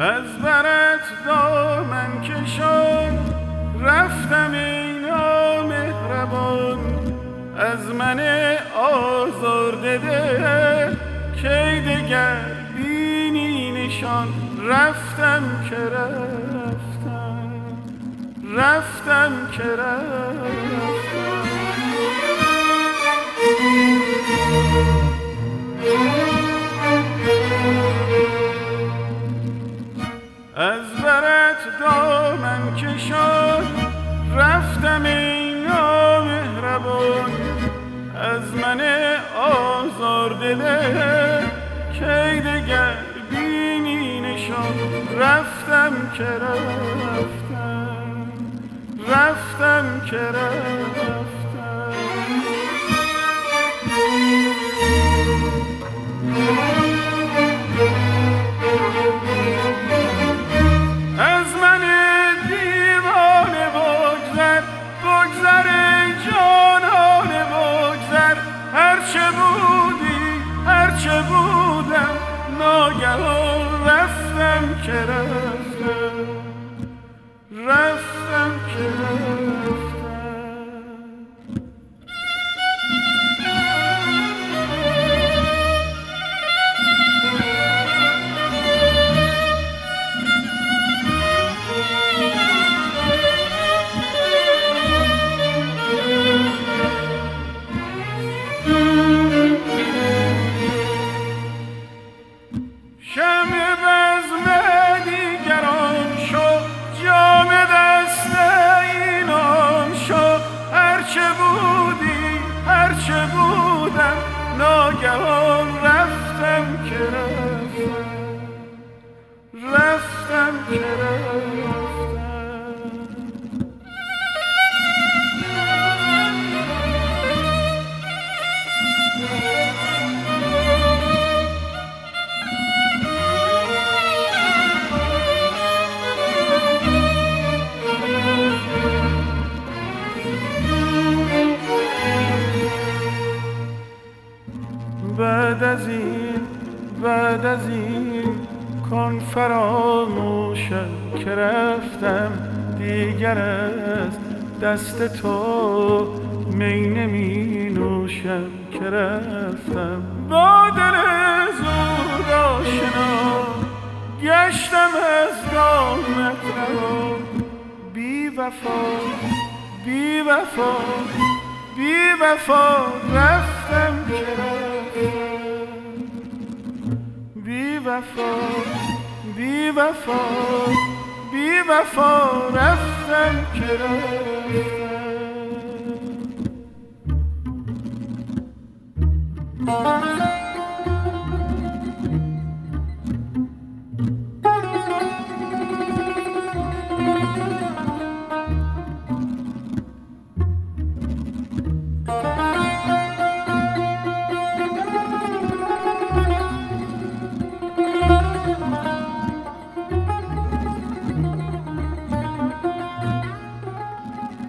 از برت دامن کشان رفتم ای نامهربان، از من آزرده دل کی دگر بینی نشان. رفتم که رفتم که رفتم. از برت دامن کشان رفتم ای نامهربان، از من آزرده دل کی دگر بینی نشان. رفتم که رفتم که رفتم. از من دیوانه بگذر ای جانانه بگذر، هرچه بودی هرچه بودم ناگهان رفتم که رفتم که رفتم. شمع بزم دیگران شو، جام دست اینان شو، هرچه بودی هرچه بودم ناگهان رفتم که رفتم که رفتم. بعد از این کن فراموشم که رفتم، دیگر از دست تو می نمی نوشم که رفتم. با دل زود آشنا گشتم از دامت رها، بی وفا رفتم که بی وفا رفتم که رفتم.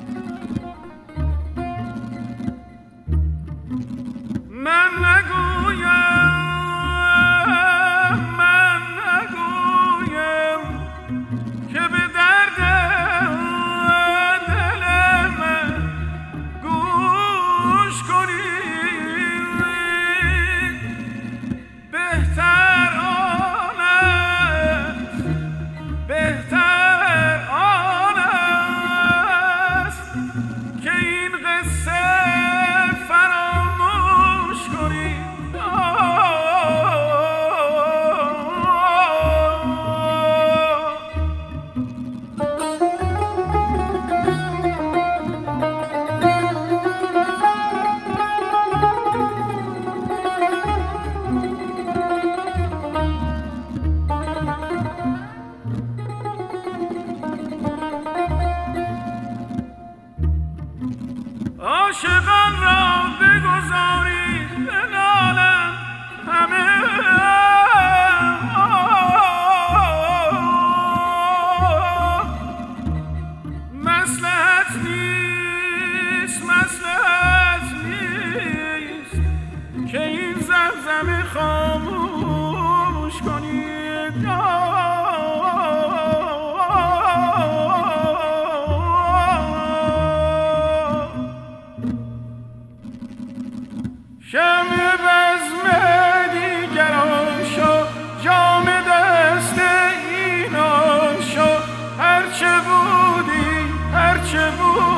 من نگویم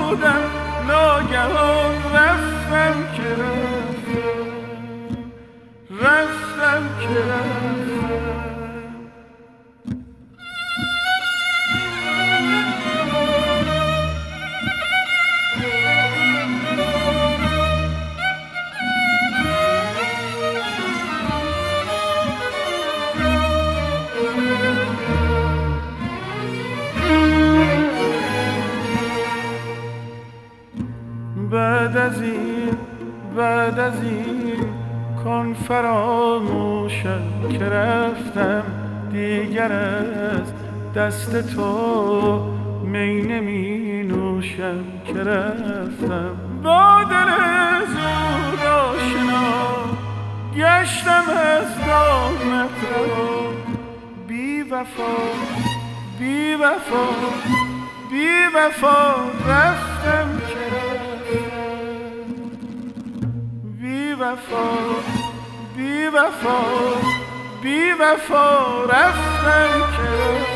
بودم ناگهان رفتم که رفتم که رفتم. بعد از این کن فراموشم که رفتم، دیگر از دست تو می نمی نوشم که رفتم. با دل زود آشنا گشتم از دامت را، بی وفا بی وفا بی وفا رفتم که بی وفا بی وفا بی وفا رفتم که